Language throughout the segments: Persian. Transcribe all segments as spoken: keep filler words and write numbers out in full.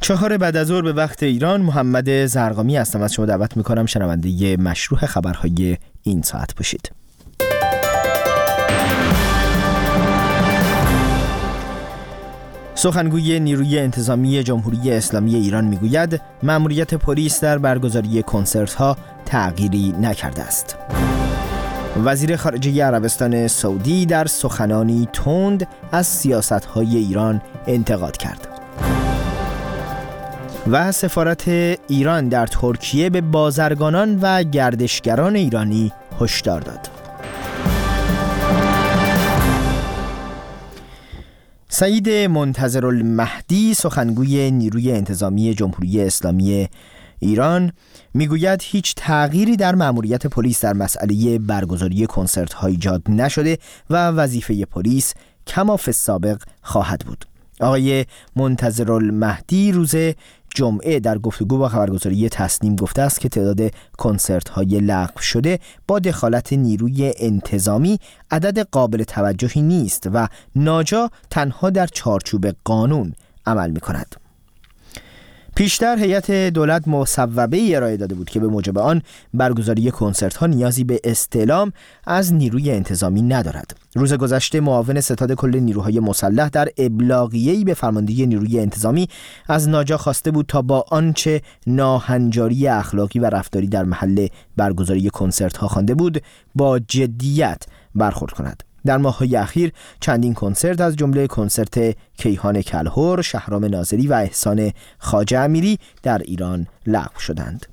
چهار بعد از ظهر به وقت ایران، محمد زرقامی هستم. از شما دعوت میکنم شنونده مشروع خبرهای این ساعت باشید. سخنگوی نیروی انتظامی جمهوری اسلامی ایران میگوید مأموریت پلیس در برگزاری کنسرت‌ها تغییری نکرده است. وزیر خارجه عربستان سعودی در سخنانی تند از سیاست‌های ایران انتقاد کرد. و سفارت ایران در ترکیه به بازرگانان و گردشگران ایرانی هشدار داد. سعید منتظرالمهدی، سخنگوی نیروی انتظامی جمهوری اسلامی ایران، میگوید هیچ تغییری در مأموریت پلیس در مسئله برگزاری کنسرت‌ها ایجاد نشده و وظیفه پلیس کما فی السابق خواهد بود. آقای منتظرالمهدی روز جمعه در گفتگو با خبرگزاری تسنیم گفته است که تعداد کنسرت‌های لغو شده با دخالت نیروی انتظامی عدد قابل توجهی نیست و ناجا تنها در چارچوب قانون عمل می‌کند. پیشتر هیئت دولت مصوبه‌ای ارائه داده بود که به موجب آن برگزاری کنسرت‌ها نیازی به استعلام از نیروی انتظامی ندارد. روز گذشته معاون ستاد کل نیروهای مسلح در ابلاغیه‌ای به فرماندهی نیروی انتظامی از ناجا خواسته بود تا با آنچه ناهنجاری اخلاقی و رفتاری در محل برگزاری کنسرت‌ها خوانده بود با جدیت برخورد کند. در ماه‌های اخیر چندین کنسرت از جمله کنسرت کیهان کلهر، شهرام ناظری و احسان خواجه امیری در ایران لغو شدند.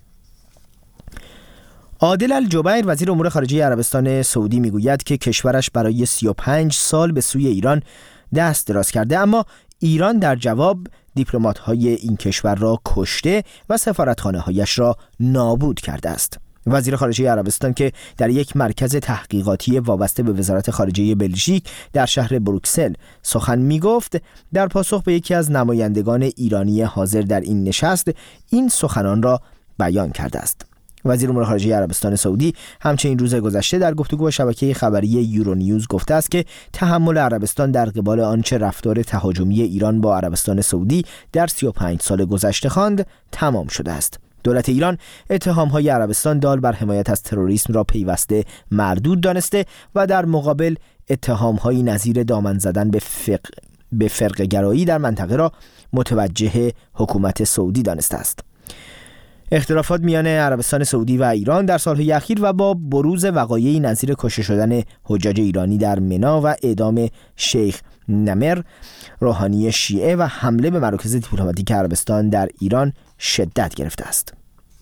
عادل الجبیر، وزیر امور خارجه عربستان سعودی، میگوید که کشورش برای سی و پنج سال به سوی ایران دست دراز کرده، اما ایران در جواب دیپلمات‌های این کشور را کشته و سفارتخانه‌هایش را نابود کرده است. وزیر خارجه عربستان که در یک مرکز تحقیقاتی وابسته به وزارت خارجه بلژیک در شهر بروکسل سخن می‌گفت، در پاسخ به یکی از نمایندگان ایرانی حاضر در این نشست این سخنان را بیان کرده است. وزیر امور خارجه عربستان سعودی همچنین روز گذشته در گفتگو با شبکه خبری یورونیوز گفته است که تحمل عربستان در قبال آنچه رفتار تهاجمی ایران با عربستان سعودی در سی و پنج سال گذشته خواند تمام شده است. دولت ایران اتهام‌های عربستان دال بر حمایت از تروریسم را پیوسته مردود دانسته و در مقابل اتهام‌های نظیر دامن زدن به فقه به فرقه‌گرایی در منطقه را متوجه حکومت سعودی دانسته است. اختلافات میان عربستان سعودی و ایران در سالهای اخیر و با بروز وقایعی نظیر کشته شدن حجاج ایرانی در منا و اعدام شیخ نمر روحانی شیعه و حمله به مراکز دیپلماتیک عربستان در ایران شدت گرفته است.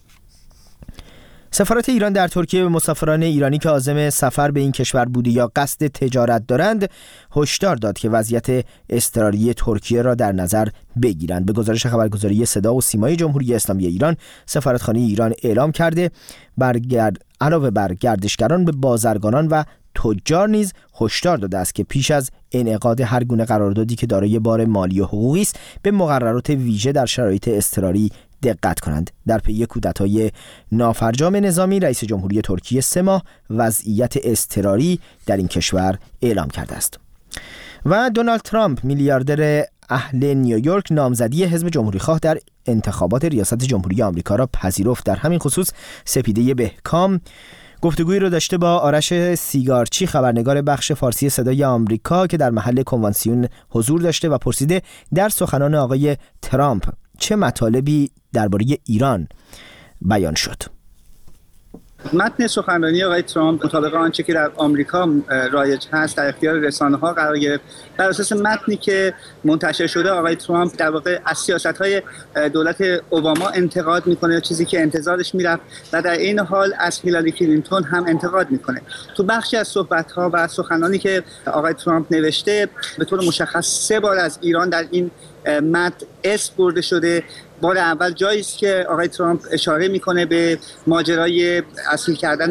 سفارت ایران در ترکیه به مسافران ایرانی که عازم سفر به این کشور بوده یا قصد تجارت دارند هشدار داد که وضعیت اضطراری ترکیه را در نظر بگیرند. به گزارش خبرگزاری صدا و سیمای جمهوری اسلامی ایران، سفارتخانه ایران اعلام کرده برگرد علاوه بر گردشگران به بازرگانان و تجار نیز هشدار داده است که پیش از انعقاد هر گونه قراردادی که دارای بار مالی و حقوقی است به مقررات ویژه در شرایط اضطراری دقت کنند. در پی کودتای نافرجام نظامی، رئیس جمهوری ترکیه سه ماه وضعیت اضطراری در این کشور اعلام کرده است. و دونالد ترامپ، میلیاردر اهل نیویورک، نامزدی حزب جمهوری‌خواه در انتخابات ریاست جمهوری آمریکا را پذیرفت. در همین خصوص سپیده بهکام گفتگویی رو داشته با آرش سیگارچی، خبرنگار بخش فارسی صدای آمریکا که در محل کنوانسیون حضور داشته و پرسیده در سخنان آقای ترامپ چه مطالبی درباره ایران بیان شد. متن سخنرانی آقای ترامپ مطابق آنچه که در آمریکا رایج هست در اختیار رسانه‌ها قرار گرفت. بر اساس متنی که منتشر شده، آقای ترامپ در واقع از سیاست‌های دولت اوباما انتقاد میکنه، چیزی که انتظارش میرفت، و در این حال از هیلاری کلینتون هم انتقاد میکنه. تو بخشی از صحبت‌ها و سخنانی که آقای ترامپ نوشته به طور مشخص سه بار از ایران در این متن اسم برده شده. بار اول جایی است که آقای ترامپ اشاره میکنه به ماجرای اسیر کردن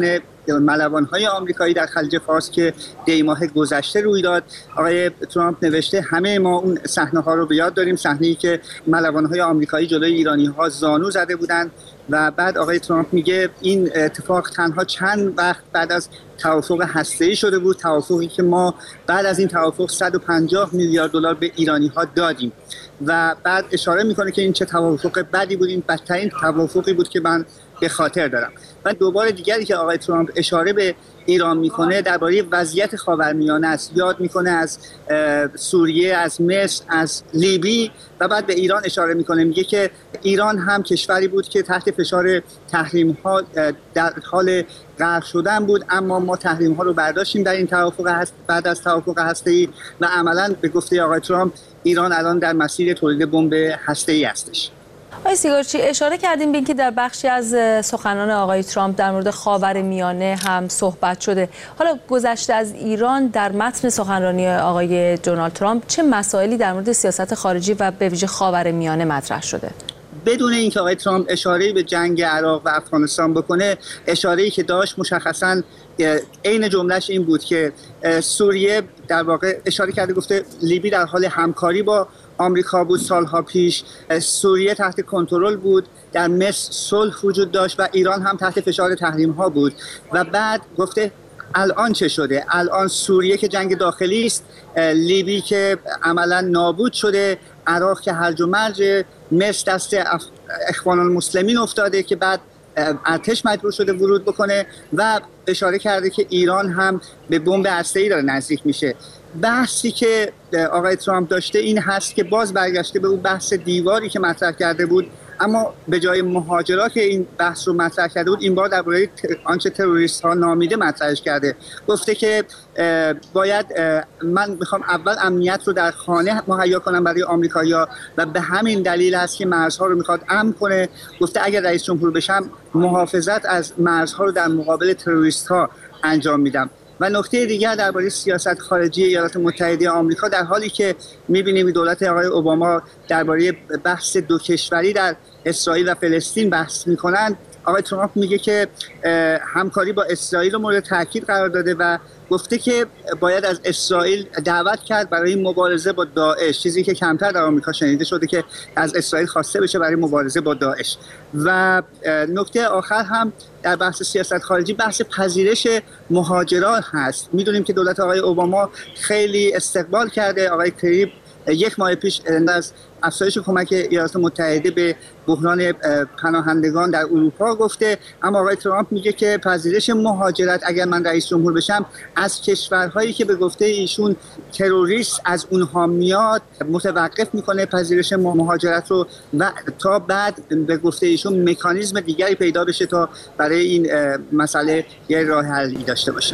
ملوان‌های آمریکایی در خلیج فارس که دی ماه گذشته روی داد. آقای ترامپ نوشته همه ما اون صحنه‌ها رو به یاد داریم، صحنه‌ای که ملوان‌های آمریکایی جلوی ایرانی‌ها زانو زده بودند و بعد آقای ترامپ میگه این اتفاق تنها چند وقت بعد از توافق هسته‌ای شده بود، توافقی که ما بعد از این توافق صد و پنجاه میلیارد دلار به ایرانی‌ها دادیم و بعد اشاره میکنه که این چه توافق بدی بود، این بدترین توافقی بود که من به خاطر دارم. و دوباره دیگری که آقای ترامپ اشاره به ایران میکنه درباره وضعیت خاورمیانه است، یاد میکنه از سوریه، از مصر، از لیبی و بعد به ایران اشاره میکنه، میگه که ایران هم کشوری بود که تحت فشار تحریم ها در حال غرق شدن بود، اما ما تحریم ها رو برداشتیم در این توافق هست بعد از توافق هسته‌ای و عملاً به گفته آقای ترامپ ایران الان در مسیر تولید بمب هسته‌ای هستش. آقای سیگارچی، اشاره کردیم به اینکه در بخشی از سخنان آقای ترامپ در مورد خاورمیانه هم صحبت شده. حالا گذشته از ایران در متن سخنرانی آقای دونالد ترامپ چه مسائلی در مورد سیاست خارجی و به ویژه خاورمیانه مطرح شده؟ بدون اینکه آقای ترامپ اشاره‌ای به جنگ عراق و افغانستان بکنه، اشاره‌ای که داشت مشخصاً عین جملهش این بود که سوریه در واقع اشاره کرده، گفته لیبی در حال همکاری با آمریکا بود سالها پیش، سوریه تحت کنترل بود، در مصر صلح وجود داشت و ایران هم تحت فشار تحریم ها بود و بعد گفته الان چه شده؟ الان سوریه که جنگ داخلی است، لیبی که عملا نابود شده، عراق که هرج و مرج، مصر دست اخوان المسلمین افتاده که بعد ارتش مجبور شده ورود بکنه و اشاره کرده که ایران هم به بمب هسته‌ای داره نزدیک میشه. بحثی که آقای ترامپ داشته این هست که باز برگشته به اون بحث دیواری که مطرح کرده بود، اما به جای مهاجرات که این بحث رو مطرح کرده بود، این بار درباره آنچه تروریست ها نامیده مطرحش کرده. گفته که باید من میخوام اول امنیت رو در خانه مهیا کنم برای آمریکایی‌ها و به همین دلیل هست که مرزها رو میخواد امن کنه. گفته اگر رئیس جمهور بشم محافظت از مرزها رو در مقابل تروریست ها انجام میدم. و نکته دیگر درباره سیاست خارجی ایالات متحده آمریکا، در حالی که می‌بینیم دولت آقای اوباما درباره بحث دو کشوری در اسرائیل و فلسطین بحث می‌کنند، آقای ترامپ میگه که همکاری با اسرائیل رو مورد تاکید قرار داده و گفته که باید از اسرائیل دعوت کرد برای مبارزه با داعش، چیزی که کمتر در آمریکا شنیده شده که از اسرائیل خواسته بشه برای مبارزه با داعش. و نکته آخر هم در بحث سیاست خارجی بحث پذیرش مهاجران هست. میدونیم که دولت آقای اوباما خیلی استقبال کرده. آقای کریب یک ماه پیش از افزایش کمک ایالات متحده به بحران پناهندگان در اروپا گفته، اما آقای ترامپ میگه که پذیرش مهاجرت اگر من رئیس جمهور بشم از کشورهایی که به گفته ایشون تروریست از اونها میاد متوقف میکنه پذیرش مهاجرت رو و تا بعد به گفته ایشون مکانیزم دیگری پیدا بشه تا برای این مسئله یه راه حلی داشته باشه.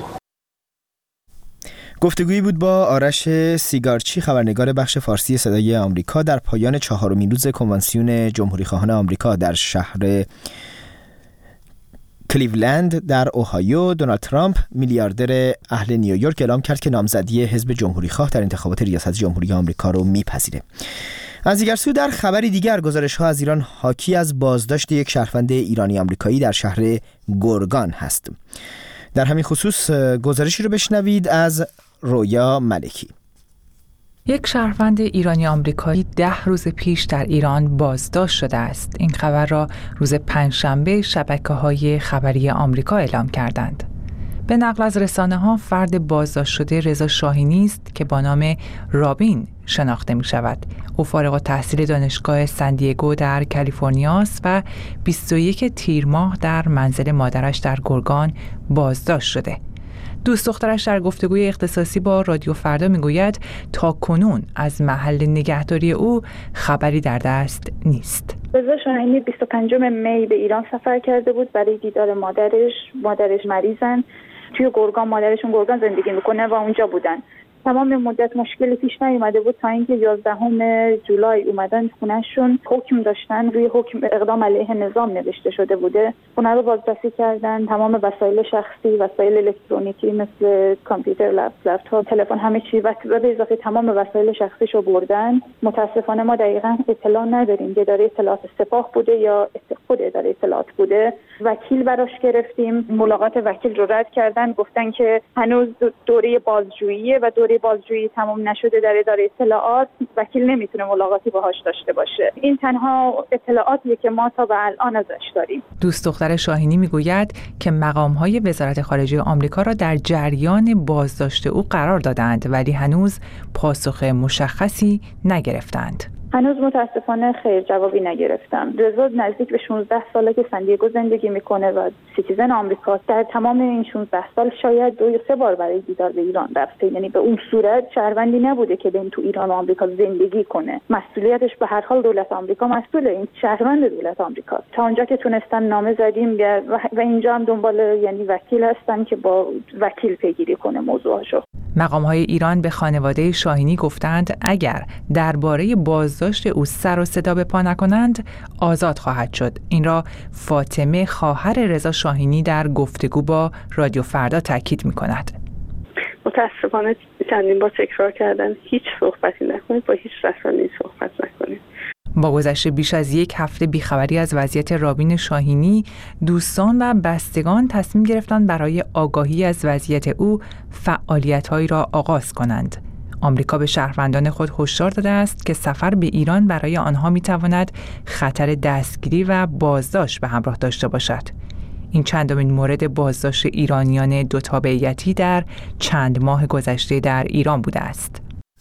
گفتگویی بود با آرش سیگارچی، خبرنگار بخش فارسی صدای آمریکا، در پایان چهارمین روز کنوانسیون جمهوری‌خواهان آمریکا در شهر کلیولند در اوهایو. دونالد ترامپ، میلیاردر اهل نیویورک، اعلام کرد که نامزدی حزب جمهوری‌خواه در انتخابات ریاست جمهوری آمریکا رو میپذیره. از دیگر سو در خبری دیگر، گزارش‌ها از ایران حاکی از بازداشت یک شهروند ایرانی آمریکایی در شهر گرگان هست. در همین خصوص گزارشی رو بشنوید از رویا ملکی. یک شهروند ایرانی آمریکایی ده روز پیش در ایران بازداشت شده است. این خبر را روز پنجشنبه شبکه‌های خبری آمریکا اعلام کردند. به نقل از رسانه‌ها، فرد بازداشت شده رضا شاهینی است که با نام رابین شناخته می شود. او فارغ التحصیل دانشگاه سندیگو در کالیفرنیا است و بیست و یک تیر ماه در منزل مادرش در گرگان بازداشت شده. دوست دخترش در گفتگوی اختصاصی با رادیو فردا میگوید تا کنون از محل نگهداری او خبری در دست نیست. رضا شاهینی بیست و پنجم می به ایران سفر کرده بود برای دیدار مادرش. مادرش مریضن، توی گرگان، مادرشون گرگان زندگی میکنه و اونجا بودن. تمام مدت مشکلی پیش نیومده بود تا اینکه یازدهم جولای اومدن خونهشون، حکم داشتن، روی حکم اقدام علیه نظام نوشته شده بوده. خونه رو بازرسی کردن، تمام وسایل شخصی، وسایل الکترونیکی مثل کامپیوتر، لپتاپ، تلفن، همه چی و به اضافه تمام وسایل شخصیشو بردن. متاسفانه ما دقیقاً اطلاع نداریم که اداره اطلاعات سپاه بوده یا خود اداره اطلاعات بوده. وکیل براش گرفتیم، ملاقات وکیل رو رد کردن، گفتن که هنوز دوره بازجوییه و دوره بازجویی تمام نشده در اداره اطلاعات، وکیل نمیتونه ملاقاتی باهاش داشته باشه. این تنها اطلاعاتیه که ما تا به الان ازش داریم. دوست دختر شاهینی میگوید که مقام‌های وزارت خارجه آمریکا را در جریان بازداشت او قرار دادند ولی هنوز پاسخ مشخصی نگرفتند. هنوز متاسفانه خیر جوابی نگرفتم. رضا نزدیک به شانزده ساله که سندیگو زندگی میکنه و سیتیزن آمریکا. در تمام این شانزده سال شاید دو یا سه بار برای دیدار به ایران رفته، یعنی به اون صورت شهروندی نبوده که بین تو ایران و آمریکا زندگی کنه. مسئولیتش به هر حال دولت آمریکا مسئوله، این شهروند دولت آمریکا. تا اونجا که تونستن نامه زدیم و اینجا هم دنبال یعنی وکیل هستن که با وکیل پیگیری کنه موضوعشو. مقام‌های ایران به خانواده شاهینی گفتند اگر درباره بازداشت او سر و صدا به پا نکنند آزاد خواهد شد. این را فاطمه خواهر رضا شاهینی در گفتگو با رادیو فردا تاکید می‌کند. متأسفانه چندین بار تکرار کردن هیچ صحبتی نکنید، با هیچ رسانه‌ای صحبت نکنید. با گذشت بیش از یک هفته بیخبری از وضعیت رابین شاهینی، دوستان و بستگان تصمیم گرفتند برای آگاهی از وضعیت او فعالیت‌هایی را آغاز کنند. آمریکا به شهروندان خود هشدار داده است که سفر به ایران برای آنها می‌تواند خطر دستگیری و بازداشت به همراه داشته باشد. این چندمین مورد بازداشت ایرانیان دو تابعیتی در چند ماه گذشته در ایران بوده است.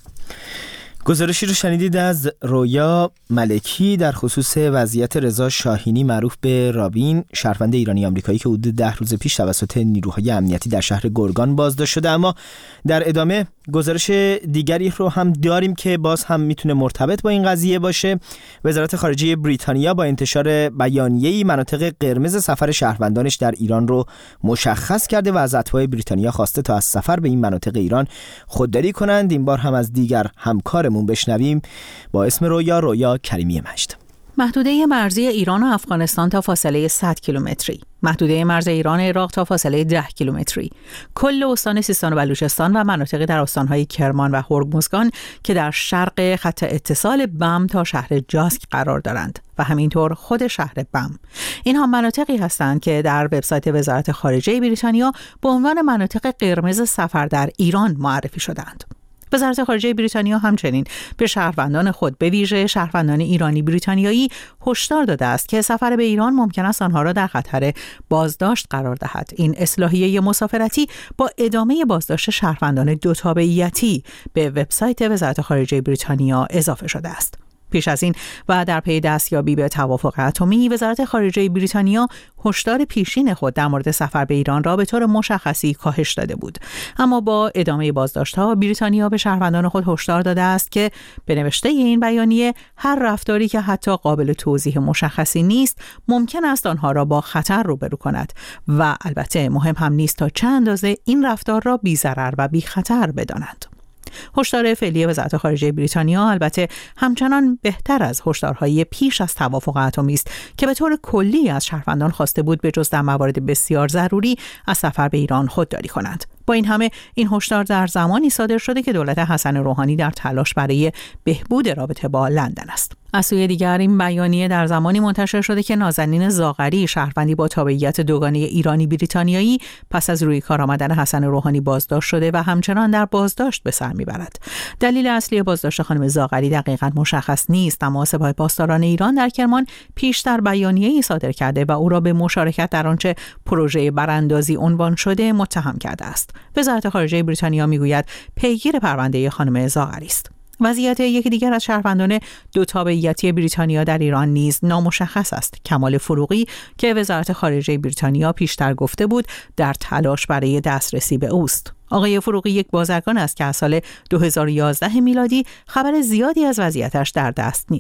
گزارشی رو شنیدید از رویا ملکی در خصوص وضعیت رضا شاهینی معروف به رابین، شهروند ایرانی آمریکایی که حدود ده روز پیش توسط نیروهای امنیتی در شهر گرگان بازداشت شده. اما در ادامه گزارش دیگری رو هم داریم که باز هم میتونه مرتبط با این قضیه باشه. وزارت خارجه بریتانیا با انتشار بیانیه‌ای مناطق قرمز سفر شهروندانش در ایران رو مشخص کرده و از اتباع بریتانیا خواسته تا از سفر به این مناطق ایران خودداری کنند. این بار هم از دیگر همکارمون بشنویم با اسم رویا رویا کریمی مجد. محدوده مرزی ایران و افغانستان تا فاصله صد کیلومتری، محدوده مرز ایران و عراق تا فاصله ده کیلومتری، کل استان سیستان و بلوچستان و مناطقی در استان‌های کرمان و هرمزگان که در شرق خط اتصال بم تا شهر جاسک قرار دارند و همینطور خود شهر بم. اینها مناطقی هستند که در وبسایت وزارت خارجه بریتانیا به عنوان مناطق قرمز سفر در ایران معرفی شدند. وزارت خارجه بریتانیا همچنین به شهروندان خود به ویژه شهروندان ایرانی بریتانیایی هشدار داده است که سفر به ایران ممکن است آنها را در خطر بازداشت قرار دهد. این اصلاحیه مسافرتی با ادامه بازداشت شهروندان دو تابعیتی به وبسایت وزارت خارجه بریتانیا اضافه شده است. پیش از این و در پی دستیابی به توافق اتمی، وزارت خارجه بریتانیا هشدار پیشین خود در مورد سفر به ایران را به طور مشخصی کاهش داده بود. اما با ادامه بازداشت‌ها، بریتانیا به شهروندان خود هشدار داده است که به نوشته این بیانیه هر رفتاری که حتی قابل توضیح مشخصی نیست ممکن است آنها را با خطر روبرو کند و البته مهم هم نیست تا چه اندازه این رفتار را بی‌ضرر و بی‌خطر بدانند. هشدار فعلی وزارت خارجه بریتانیا البته همچنان بهتر از هشدارهای پیش از توافق اتمی است که به طور کلی از شهروندان خواسته بود به جز در موارد بسیار ضروری از سفر به ایران خودداری کنند. با این همه این هشدار در زمانی صادر شده که دولت حسن روحانی در تلاش برای بهبود رابطه با لندن است. از سوی دیگر این بیانیه در زمانی منتشر شده که نازنین زاغری، شهروندی با تابعیت دوگانه ایرانی بریتانیایی، پس از روی کار آمدن حسن روحانی بازداشت شده و همچنان در بازداشت به سر میبرد. دلیل اصلی بازداشت خانم زاغری دقیقاً مشخص نیست، اما سپاه پاسداران ایران در کرمان پیشتر بیانیه‌ای صادر کرده و او را به مشارکت در آنچه پروژه براندازی عنوان شده متهم کرده است. وزارت خارجه بریتانیا میگوید پیگیر پرونده خانم زاغری است. وضعیت یکی دیگر از شهروندان دو تابعیتی بریتانیا در ایران نیز نامشخص است. کمال فروغی که وزارت خارجه بریتانیا پیشتر گفته بود در تلاش برای دسترسی به اوست. آقای فروغی یک بازرگان است که از سال دو هزار و یازده میلادی خبر زیادی از وضعیتش در دست نیست.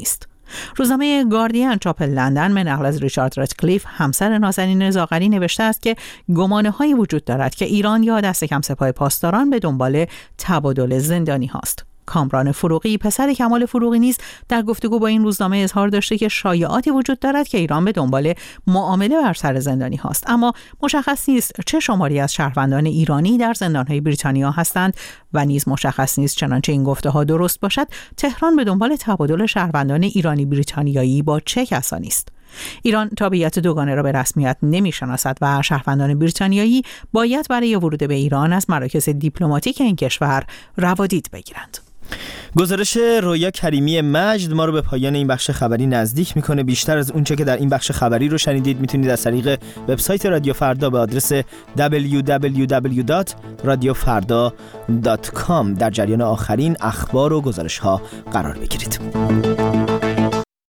روزنامه گاردین چاپ لندن به نقل از ریچارد راتکلیف همسر نازنین زاغری نوشته است که گمانه‌هایی وجود دارد که ایران یا دست کم سپاه پاسداران به دنبال تبادل زندانی هاست. کامران فروغی پسر کمال فروغی نیز در گفتگو با این روزنامه اظهار داشته که شایعاتی وجود دارد که ایران به دنبال معامله بر سر زندانی هاست، اما مشخص نیست چه شماری از شهروندان ایرانی در زندانهای بریتانیا هستند و نیز مشخص نیست چنانچه این گفته ها درست باشد تهران به دنبال تبادل شهروندان ایرانی بریتانیایی با چه کسانی است. ایران تابعیت دوگانه را به رسمیت نمی‌شناسد و شهروندان بریتانیایی باید برای ورود به ایران از مراکز دیپلماتیک این کشور روادید بگیرند. گزارش رویا کریمی مجد ما رو به پایان این بخش خبری نزدیک میکنه. بیشتر از اونچه که در این بخش خبری رو شنیدید میتونید از طریق وبسایت رادیو فردا به آدرس دبلیو دبلیو دبلیو دات رادیو فردا دات کام در جریان آخرین اخبار و گزارش ها قرار بگیرید.